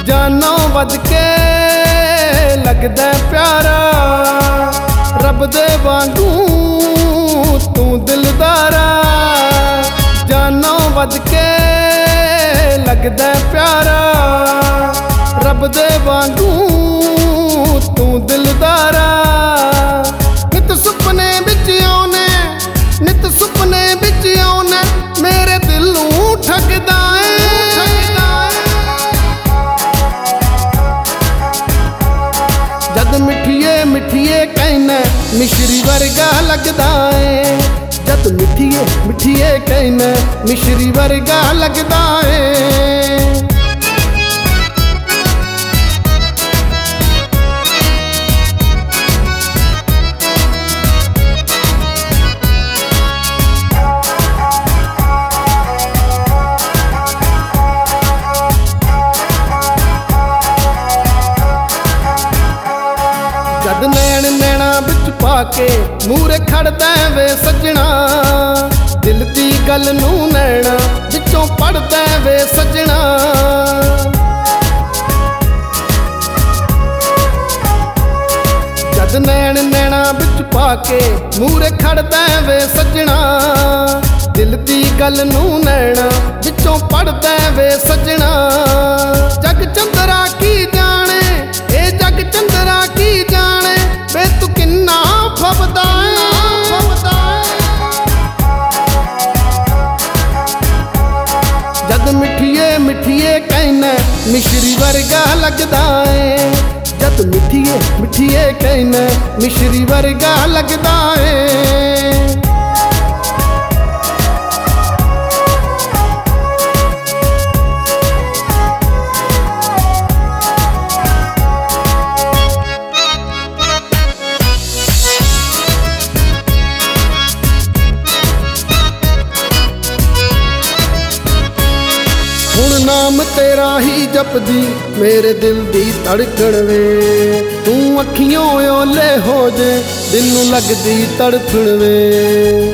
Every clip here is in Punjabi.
ਜਾਨੋਂ ਵੱਧ ਕੇ ਲੱਗਦਾ ਪਿਆਰਾ, ਰੱਬ ਦੇ ਵਾਂਗੂ ਤੂੰ ਦਿਲਦਾਰਾ। ਜਾਨੋਂ ਵੱਧ ਕੇ ਲੱਗਦਾ ਪਿਆਰਾ, ਰੱਬ ਦੇ ਵਾਂਗੂ ਤੂੰ ਦਿਲਦਾਰਾ। ਨਿਤ ਸੁਪਨੇ ਵਿੱਚ ਆਉਨੇ, ਨਿਤ ਸੁਪਨੇ ਵਿੱਚ ਆਉਨੇ, ਮੇਰੇ ਦਿਲ ਨੂੰ ਠੱਗਦਾ ਏ। ਜਦ ਮਿੱਠੀਏ ਮਿੱਠੀਏ ਕਹਿਣਾ ਮਿਸ਼ਰੀ ਵਰਗਾ ਲੱਗਦਾ ਏ। ਜਦ ਮਿੱਠੀਏ ਮਿੱਠੀਏ ਕਹਿਣਾ ਮਿਸ਼ਰੀ ਵਰਗਾ ਲੱਗਦਾ ਏ। ਜਦ ਨੈਣ ਨੈਣਾ ਵਿੱਚ ਪਾ ਕੇ ਮੂਹਰੇ ਖੜਦਾ ਵੇ ਸੱਜਣਾ, ਦਿਲ ਦੀ ਗੱਲ ਨੂੰ ਨੈਣਾ ਵਿੱਚੋਂ ਪੜਦਾ ਵੇ ਸੱਜਣਾ। ਜਦ ਨੈਣ ਨੈਣਾ ਵਿੱਚ ਪਾ ਕੇ ਮੂਹਰੇ ਖੜਦਾ ਵੇ ਸੱਜਣਾ, ਦਿਲ ਦੀ ਗੱਲ ਨੂੰ ਨੈਣਾ ਵਿੱਚੋਂ ਪੜਦਾ ਵੇ ਸੱਜਣਾ। ਜਗ ਚੰਦਰਾ ਕੀ ਜਾਣੇ, ਇਹ ਜਗ ਚੰਦਰਾ ਕੀ ਜਾਣੇ, ਵੇ ਤੂੰ ਕਿੰਨਾ ਫੱਬਦਾ ਏ। ਜਦ ਮਿੱਠੀਏ ਮਿੱਠੀਏ ਕਹਿਣਾ ਮਿਸ਼ਰੀ ਵਰਗਾ ਲੱਗਦਾ ਏ। ਜਦ ਮਿੱਠੀਏ ਮਿੱਠੀਏ ਕਹਿਣਾ ਮਿਸ਼ਰੀ ਵਰਗਾ ਲੱਗਦਾ ਏ। ਹੁਣ ਨਾਮ ਤੇਰਾ ਹੀ ਜਪਦੀ ਮੇਰੇ ਦਿਲ ਦੀ ਧੜਕਣ ਵੇ, ਤੂੰ ਅੱਖੀਓਂ ਓਲੇ ਹੋ ਜੇ ਦਿਲ ਨੂੰ ਲੱਗਦੀ ਤੜਫਣ ਵੇ।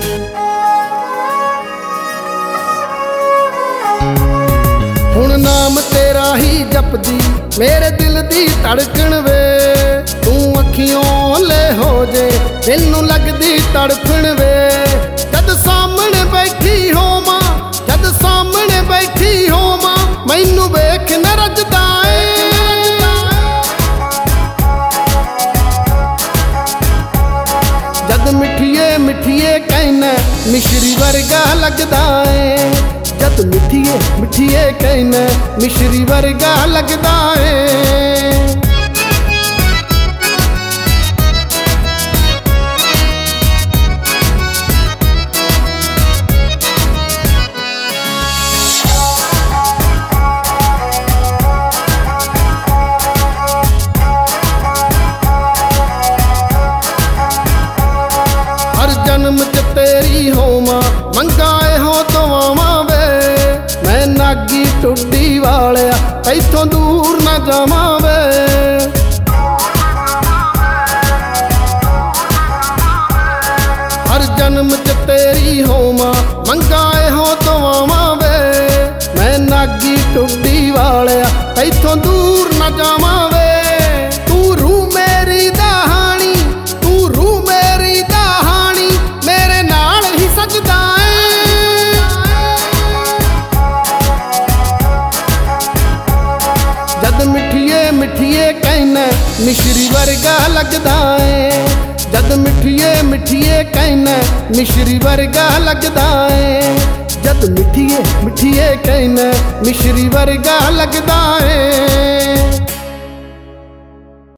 ਹੁਣ ਨਾਮ ਤੇਰਾ ਹੀ ਜਪਦੀ ਮੇਰੇ ਦਿਲ ਦੀ ਧੜਕਣ ਵੇ, ਤੂੰ ਅੱਖੀਓਂ ਓਲੇ ਹੋ ਜੇ ਦਿਲ ਨੂੰ ਲੱਗਦੀ ਤੜਫਣ ਵੇ। ਜਦ ਸਾਹਮਣੇ ਬੈਠੀ ਹੋਵਾਂ, ਜਦ ਸਾਹਮਣੇ ਬੈਠੀ ਹੋਵਾਂ, ਮੈਨੂੰ ਵੇਖ ਨਾ ਰੱਜਦਾ ਏ। ਜਦ ਮਿੱਠੀਏ ਮਿੱਠੀਏ ਕਹਿਣਾ ਮਿਸ਼ਰੀ ਵਰਗਾ ਲੱਗਦਾ ਏ। ਜਦ ਮਿੱਠੀਏ ਮਿੱਠੀਏ ਕਹਿਣਾ ਮਿਸ਼ਰੀ ਵਰਗਾ ਲੱਗਦਾ ਏ। ਜਨਮ ਚ ਤੇਰੀ ਹੋਵਾਂ ਮੰਗਾ ਇਹੋ ਦੁਆਵਾਂ ਵੇ, ਮੈਂ ਨਾਗੀ ਟੁੱਡੀ ਵਾਲਿਆ ਇੱਥੋਂ ਦੂਰ ਨਾ ਜਾਵਾਂ ਵੇ। ਹਰ ਜਨਮ ਚ ਤੇਰੀ ਹੋਵਾਂ ਮੰਗਾ ਇਹੋ ਦੁਆਵਾਂ ਵੇ, ਮੈਂ ਨਾਗੀ ਟੁੱਡੀ ਵਾਲਿਆ ਇੱਥੋਂ ਦੂਰ ਨਾ ਜਾਵਾਂ ਵੇ। ਤੂੰ ਰੂਹ ਮੇਰੀ ਦਹਾਣੀ, ਤੂੰ ਰੂਹ ਮੇਰੀ ਦਹਾਣੀ, ਮੇਰੇ ਨਾਲ ਹੀ ਸਜਦਾ ਏ। ਜਦ ਮਿੱਠੀਏ ਮਿੱਠੀਏ ਕਹਿਣਾ ਮਿਸ਼ਰੀ ਵਰਗਾ ਲੱਗਦਾ ਏ। ਜਦ ਮਿੱਠੀਏ ਮਿੱਠੀਏ ਕਹਿਣਾ ਮਿਸ਼ਰੀ ਵਰਗਾ ਲੱਗਦਾ ਏ। ਜਦ ਮਿੱਠੀਏ ਮਿੱਠੀਏ ਕਹਿਣਾ ਮਿਸ਼ਰੀ ਵਰਗਾ ਲੱਗਦਾ ਏ।